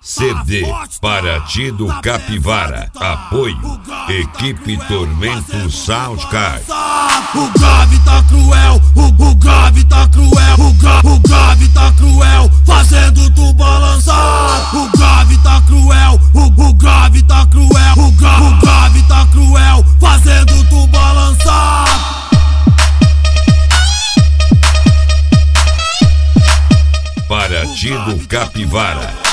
CD Paraty do Capivara. Apoio Equipe Tormento Soundcard. O grave tá cruel, o grave tá cruel, o grave tá cruel, fazendo tu balançar. O grave tá cruel, o grave tá cruel, o grave tá cruel, fazendo tu balançar. Paraty do Capivara.